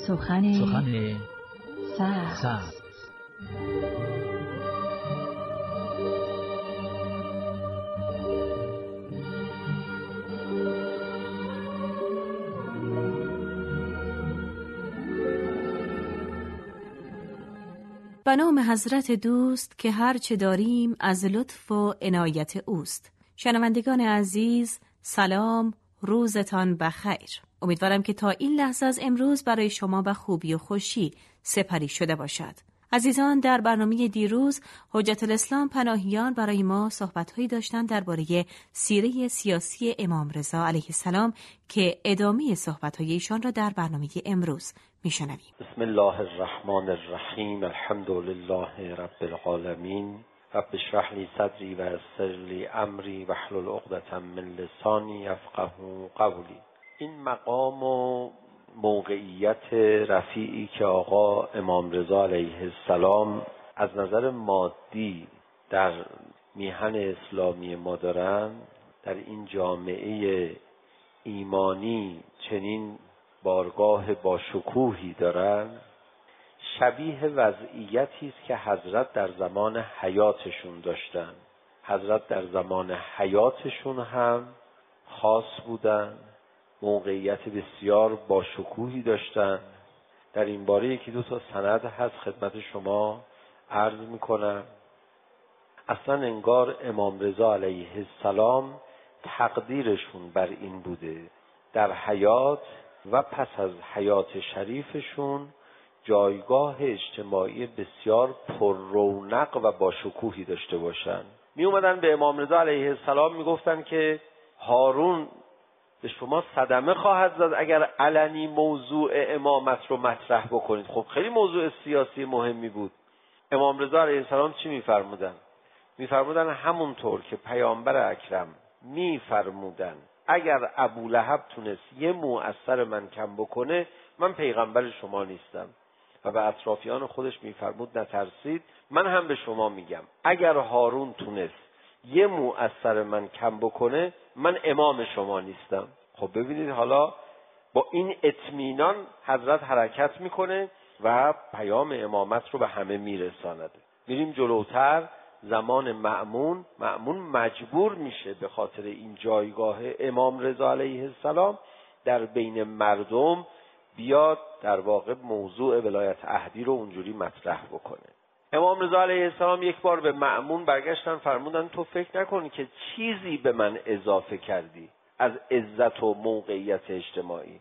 سخن سبز. به نام حضرت دوست که هر چه داریم از لطف و عنایت اوست. شنوندگان عزیز، سلام، روزتان بخیر. امیدوارم که تا این لحظه از امروز برای شما به خوبی و خوشی سپری شده باشد. عزیزان، در برنامه دیروز حجت الاسلام پناهیان برای ما صحبت‌هایی داشتند درباره سیره سیاسی امام رضا علیه السلام که ادامه صحبت‌های ایشان را در برنامه امروز می‌شنویم. بسم الله الرحمن الرحیم. الحمد لله رب العالمین. رب اشرح لی صدری و یسر لی امری واحلل عقدة من لسانی یفقهوا قولی. این مقام و موقعیت رفیعی که آقا امام رضا علیه السلام از نظر مادی در میهن اسلامی ما دارن، در این جامعه ایمانی چنین بارگاه با شکوهی دارن، شبیه وضعیتی است که حضرت در زمان حیاتشون داشتن. حضرت در زمان حیاتشون هم خاص بودن، موقعیت بسیار با شکوهی داشتن. در این باره یکی دو تا سند هست خدمت شما عرض میکنم. اصلا انگار امام رضا علیه السلام تقدیرشون بر این بوده در حیات و پس از حیات شریفشون جایگاه اجتماعی بسیار پر رونق و با شکوهی داشته باشن. می اومدن به امام رضا علیه السلام میگفتن که هارون به شما صدمه خواهد زد اگر علنی موضوع امامت رو مطرح بکنید. خب خیلی موضوع سیاسی مهمی بود. امام رضا علیه السلام چی میفرمودن؟ میفرمودن همونطور که پیامبر اکرم میفرمودن اگر ابولهب تونست یه مو از سر من کم بکنه من پیغمبر شما نیستم. و به اطرافیان خودش میفرمود نترسید، من هم به شما میگم اگر هارون تونست یه مو از سر من کم بکنه من امام شما نیستم. خب ببینید حالا با این اطمینان حضرت حرکت میکنه و پیام امامت رو به همه میرساند. میریم جلوتر. زمان مأمون مجبور میشه به خاطر این جایگاه امام رضا علیه السلام در بین مردم بیاد در واقع موضوع ولایت عهدی رو اونجوری مطرح بکنه. امام رضا علیه السلام یک بار به مأمون برگشتن فرمودن تو فکر نکن که چیزی به من اضافه کردی از عزت و موقعیت اجتماعی.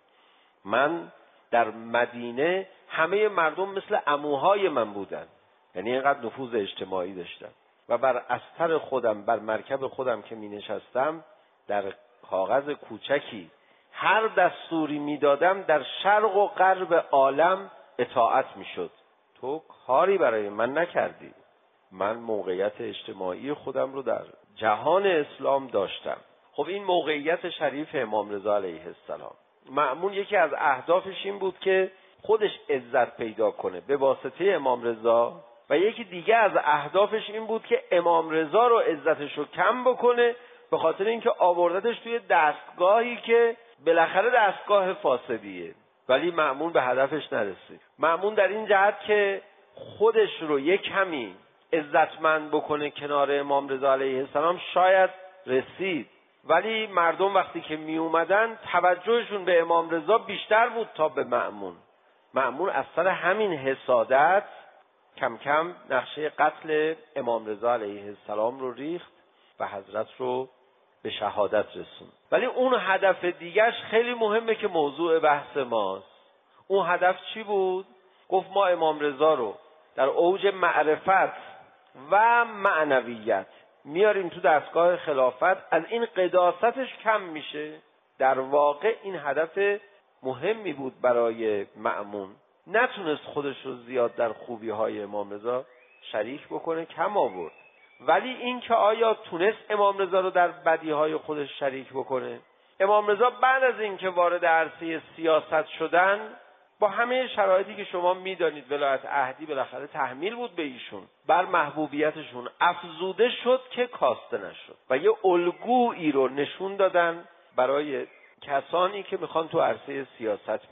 من در مدینه همه مردم مثل عموهای من بودن، یعنی اینقدر نفوذ اجتماعی داشتم و بر استر خودم، بر مرکب خودم که می نشستم در کاغذ کوچکی هر دستوری می دادم در شرق و غرب عالم اطاعت می شد. تو کاری برای من نکردی. من موقعیت اجتماعی خودم رو در جهان اسلام داشتم. خب این موقعیت شریف امام رضا علیه السلام. مأمون یکی از اهدافش این بود که خودش عزت پیدا کنه به واسطه امام رضا و یکی دیگه از اهدافش این بود که امام رضا رو عزتش رو کم بکنه به خاطر اینکه آوردتش توی دستگاهی که بالاخره دستگاه فاسدیه. ولی مأمون به هدفش نرسید. مأمون در این جهت که خودش رو یک کمی عزتمند بکنه کنار امام رضا علیه السلام شاید رسید، ولی مردم وقتی که می اومدن توجهشون به امام رضا بیشتر بود تا به مأمون. مأمون از سر همین حسادت کم کم نقشه قتل امام رضا علیه السلام رو ریخت و حضرت رو به شهادت رسوند. ولی اون هدف دیگرش خیلی مهمه که موضوع بحث ماست. اون هدف چی بود؟ گفت ما امام رضا رو در اوج معرفت و معنویت میاریم تو دستگاه خلافت، از این قداستش کم میشه. در واقع این هدف مهمی بود برای مأمون. نتونست خودش رو زیاد در خوبی‌های امام رضا شریک بکنه، کم آورد. ولی این که آیا تونست امام رضا رو در بدیهای خودش شریک بکنه؟ امام رضا بعد از این که وارد عرصه سیاست شدن با همه شرایطی که شما میدانید ولایت عهدی بالاخره تحمیل بود به ایشون، بر محبوبیتشون افزوده شد که کاسته نشد و یه الگویی رو نشون دادن برای کسانی که میخوان تو عرصه سیاست بیان.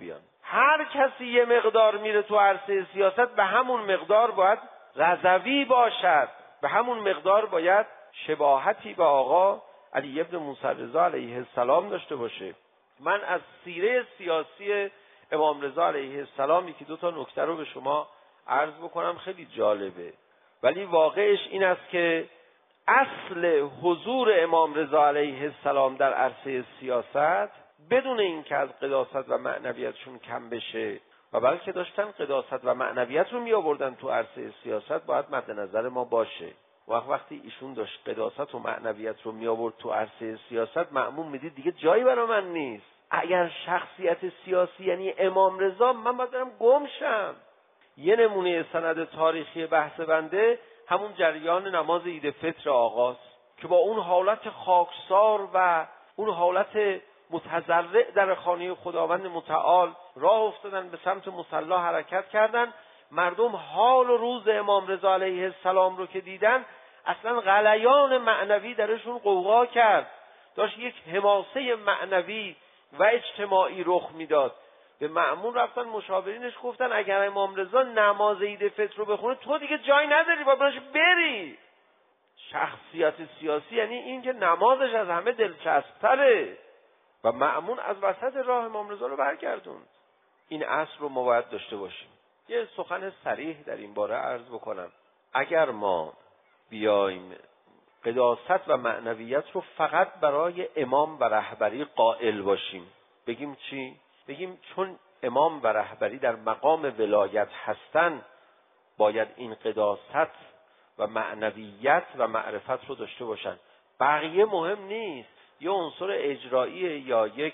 هر کسی یه مقدار میره تو عرصه سیاست به همون مقدار باید رضوی باشد، به همون مقدار باید شباهتی به آقا علی ابن موسی رضا علیه السلام داشته باشه. من از سیره سیاسی امام رضا علیه السلام یکی دو تا نکته رو به شما عرض بکنم، خیلی جالبه، ولی واقعش این است که اصل حضور امام رضا علیه السلام در عرصه سیاست بدون اینکه از قداست و معنویتشون کم بشه و بلکه داشتن قداست و معنویت رو می آوردن تو عرصه سیاست، باید مد نظر ما باشه. وقتی ایشون داشت قداست و معنویت رو می آورد تو عرصه سیاست، مأمون میدید دیگه جایی برای من نیست. اگر شخصیت سیاسی یعنی امام رضا، من باید برم گم شم. یه نمونه سند تاریخی بحث بنده همون جریان نماز عید فطر آقاست که با اون حالت خاکسار و اون حالت متضرع در خانه خداوند متعال راه افتادن، به سمت مصلی حرکت کردن. مردم حال و روز امام رضا علیه السلام رو که دیدن، اصلا غلیان معنوی درشون قوقا کرد، داشت یک حماسه معنوی و اجتماعی رخ میداد. به مأمون رفتن مشاورینش گفتن اگر امام رضا نماز عید فطر رو بخونه تو دیگه جای نداری، باید بری. شخصیت سیاسی یعنی این که نمازش از همه دلچسب‌تره و مأمون از وسط راه امام رضا رو برگردوند. این اصل رو ما باید داشته باشیم. یه سخن صریح در این باره عرض بکنم. اگر ما بیایم قداست و معنویت رو فقط برای امام و رهبری قائل باشیم، بگیم چی؟ بگیم چون امام و رهبری در مقام ولایت هستن باید این قداست و معنویت و معرفت رو داشته باشن، بقیه مهم نیست. یه عنصر اجرایی یا یک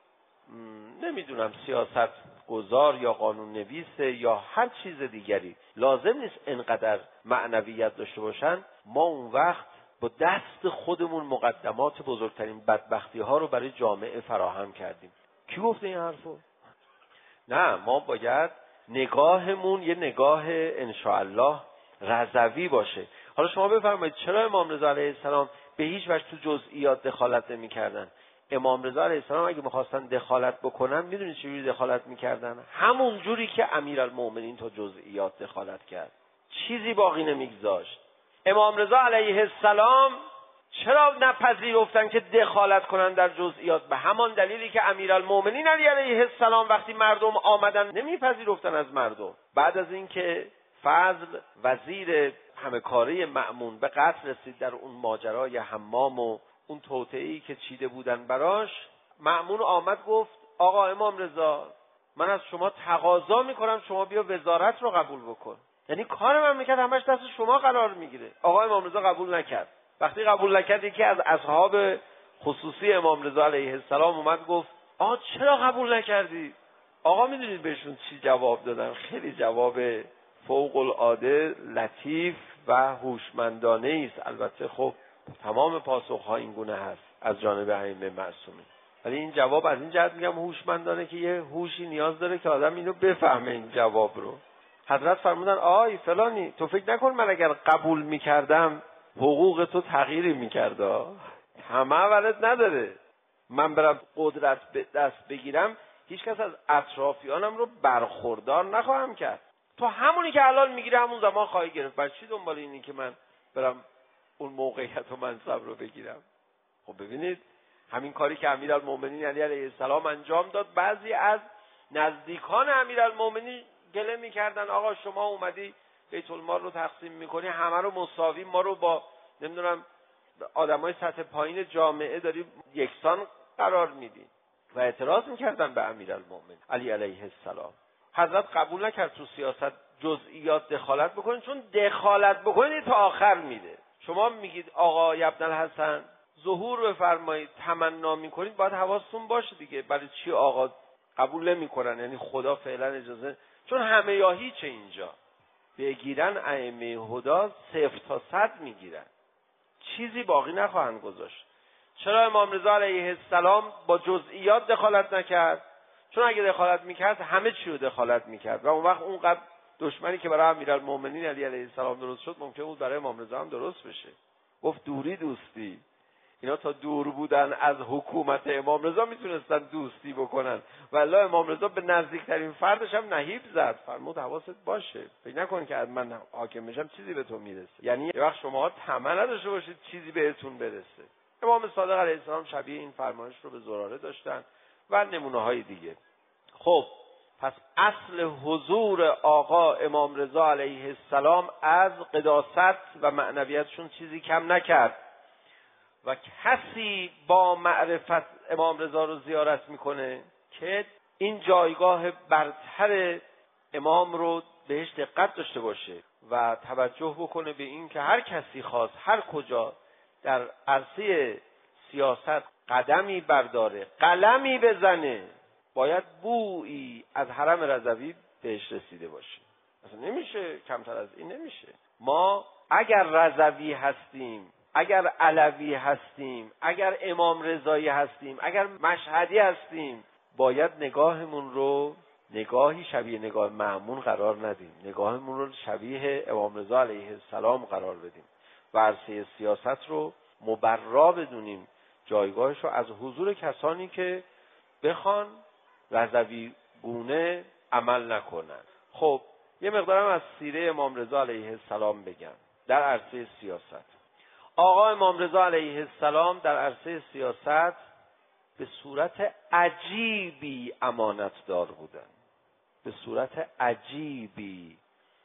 نمیدونم سیاست گذار یا قانون نویس یا هر چیز دیگری لازم نیست انقدر معنویت داشته باشن. ما اون وقت با دست خودمون مقدمات بزرگترین بدبختی ها رو برای جامعه فراهم کردیم. کی گفته این حرفو؟ نه، ما باید نگاهمون یه نگاه انشاءالله رضوی باشه. حالا شما بفرمایید چرا امام رضا علیه السلام به هیچ وجه تو جزئیات دخالت نمی‌کردن؟ امام رضا علیه السلام اگه می‌خواستن دخالت بکنن، میدونید چجوری دخالت می‌کردن؟ همون جوری که امیرالمؤمنین تو جزئیات دخالت کرد، چیزی باقی نمی‌گذاشت. امام رضا علیه السلام چرا نپذیرفتن که دخالت کنن در جزئیات؟ به همان دلیلی که امیرالمؤمنین علی علیه السلام وقتی مردم آمدن نمیپذیرفتن از مردم. بعد از اینکه فضل وزیر همه کاره مأمون به قتل رسید در اون ماجرای حمام و اون توطئه‌ای که چیده بودن براش، مأمون آمد گفت آقا امام رضا، من از شما تقاضا میکنم شما بیا وزارت رو قبول بکن. یعنی کار مملکت همش دست شما قرار میگیره. آقا امام رضا قبول نکرد. وقتی قبول نکرد، یکی از اصحاب خصوصی امام رضا علیه السلام اومد گفت آقا چرا قبول نکردی؟ آقا میدونید بهشون چی جواب دادن؟ خیلی جواب فوق العاده لطیف و هوشمندانه است. البته خب تمام پاسخ‌ها این گونه هست از جانب ائمه معصومین، ولی این جواب از این جهت میگم هوشمندانه که یه هوشی نیاز داره که آدم اینو بفهمه این جواب رو. حضرت فرمودن آی فلانی، تو فکر نکن من اگر قبول میکردم حقوق تو تغییری میکرده. همه ولت نداره من برم قدرت به دست بگیرم، هیچ کس از اطرافیانم رو برخوردار نخواهم کرد. تو همونی که الان میگیری همون زمان خواهی گرفت. برای چی دنبال اینی که من برم اون موقعیت و منصب رو بگیرم؟ خب ببینید همین کاری که امیرالمؤمنین علی علیه السلام انجام داد، بعضی از نزدیکان امیرالمؤمنین گله میکردن آقا شما اومدی بیت المال رو تقسیم میکنی، همه رو مساوی، ما رو با نمیدونم آدمای سطح پایین جامعه داری یکسان قرار میدی. و اعتراض میکردن به امیرالمؤمنین علی علیه السلام. حضرت قبول نکرد تو سیاست جزئیات دخالت بکنید، چون دخالت بکنید تا آخر میده. شما میگید آقا ابن الحسن ظهور بفرمایید، تمنا میکنید، باید حواستون باشه دیگه برای چی آقا قبول نمیکنن. یعنی خدا فعلا اجازه، چون همه یا هیچ اینجا بگیرن ائمه هدا 0 تا 100 میگیرن، چیزی باقی نخواهند گذاشت. چرا امام رضا علیه السلام با جزئیات دخالت نکرد؟ چون اگه دخالت میکرد همه چی رو دخالت میکرد و اون وقت اونقدر دشمنی که برای امیرالمؤمنین علی علیه السلام درست شد ممکن بود برای امام رضا هم درست بشه. گفت دوری دوستی، اینا تا دور بودن از حکومت امام رضا میتونستن دوستی بکنن، والله امام رضا به نزدیکترین فردش هم نهیب زد، فرمود حواست باشه، فکر نکن که از من حاکم بشم چیزی به تو میرسه. یعنی یه وقت شما طمع نداشته باشید چیزی بهتون برسه. امام صادق علیه السلام شبیه این فرمایش رو به زراره داشتن و نمونه های دیگه. خب پس اصل حضور آقا امام رضا علیه السلام از قداست و معنویتشون چیزی کم نکرد و کسی با معرفت امام رضا رو زیارت میکنه که این جایگاه برتر امام رو بهش دقت داشته باشه و توجه بکنه به این که هر کسی خواست هر کجا در عرصه سیاست قدمی برداره، قلمی بزنه، باید بویی از حرم رضوی بهش رسیده باشه. اصلا نمیشه کمتر از این نمیشه. ما اگر رضوی هستیم، اگر علوی هستیم، اگر امام رضایی هستیم، اگر مشهدی هستیم، باید نگاهمون رو نگاهی شبیه نگاه مأمون قرار ندیم، نگاهمون رو شبیه امام رضا علیه السلام قرار بدیم و عرصه سیاست رو مبرا بدونیم، جایگاهش رو از حضور کسانی که بخوان رضوی گونه عمل نکنن. خب یه مقدارم از سیره امام رضا علیه السلام بگم در عرصه سیاست. آقا امام رضا علیه السلام در عرصه سیاست به صورت عجیبی امانتدار بودن، به صورت عجیبی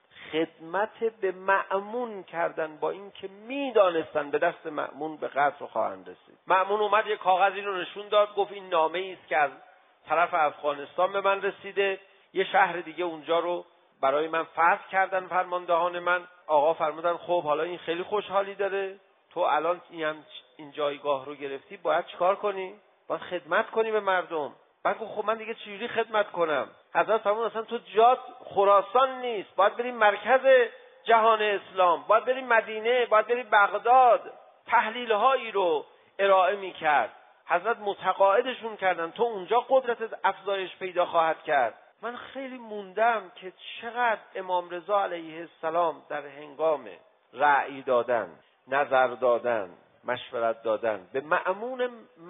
خدمت به مأمون کردن، با اینکه میدانستن به دست مأمون به قتل خواهند رسید. مأمون اومد یک کاغذی رو نشون داد، گفت این نامه‌ای است که از طرف افغانستان به من رسیده، یه شهر دیگه اونجا رو برای من فتح کردن فرماندهان من. آقا فرمودن خب حالا این خیلی خوشحالی داره، تو الان این جایگاه رو گرفتی، باید چیکار کنی؟ باید خدمت کنی به مردم. بعد گفت خب من دیگه چجوری خدمت کنم؟ حضرت فرمود اصلا تو جات خراسان نیست، باید بریم مرکز جهان اسلام، باید بریم مدینه، باید بریم بغداد. تحلیل هایی رو ارائه میکرد. حضرت متقاعدشون کردن تو اونجا قدرت افزایش پیدا خواهد کرد. من خیلی موندم که چقدر امام رضا علیه السلام در هنگام رأی دادن، نظر دادن، مشورت دادن به مأمون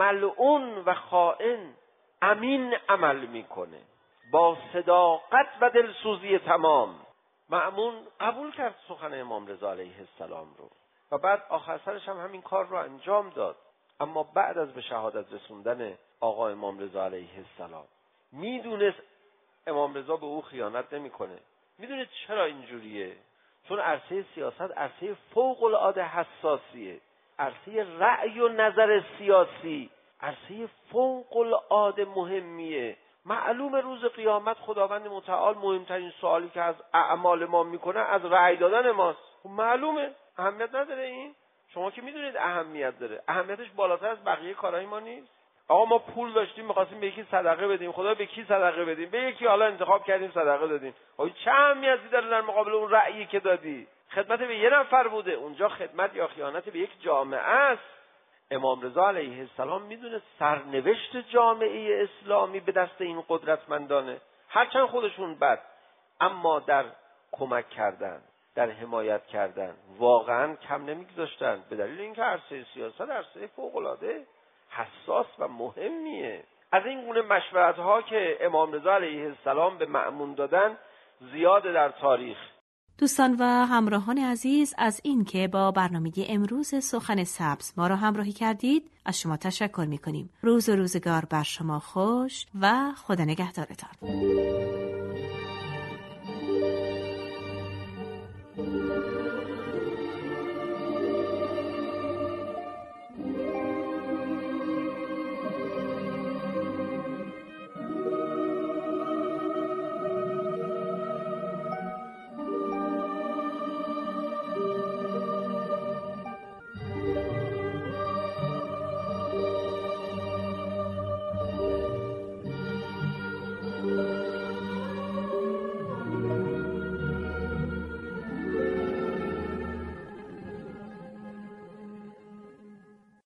ملعون و خائن امین عمل میکنه، با صداقت و دلسوزی تمام. مأمون قبول کرد سخن امام رضا علیه السلام رو و بعد آخر سرش هم همین کار رو انجام داد. اما بعد از به شهادت رسوندن آقا امام رضا علیه السلام میدونست امام رضا به او خیانت نمیکنه. میدونه چرا اینجوریه؟ چون عرصه سیاست عرصه فوق العاده حساسیه، عرصه رأی و نظر سیاسی عرصه فوق العاده مهمیه. معلوم روز قیامت خداوند متعال مهمترین سوالی که از اعمال ما میکنه از رأی دادن ماست. معلومه، اهمیت نداره این؟ شما که میدونید اهمیت داره، اهمیتش بالاتر از بقیه کارهای ما نیست. آقا ما پول داشتیم می‌خواستیم به یکی صدقه بدیم، خدا به کی صدقه بدیم؟ به یکی، حالا انتخاب کردیم صدقه دادیم. آقا چه اهمیتی داره در مقابل اون رأیی که دادی؟ خدمت به یه نفر بوده، اونجا خدمت یا خیانت به یک جامعه است. امام رضا علیه السلام میدونه سرنوشت جامعه اسلامی به دست این قدرتمندانه، هرچند خودشون بد، اما در کمک کردن، در حمایت کردن واقعا کم نمیگذاشتن، به دلیل اینکه عرصه سیاست عرصه فوق‌العاده حساس و مهمیه. از این گونه مشورت‌ها که امام رضا علیه السلام به مأمون دادن زیاده در تاریخ. دوستان و همراهان عزیز، از این که با برنامه امروز سخن سبز ما را همراهی کردید از شما تشکر می‌کنیم. روز و روزگار بر شما خوش و خدا نگهدارتان.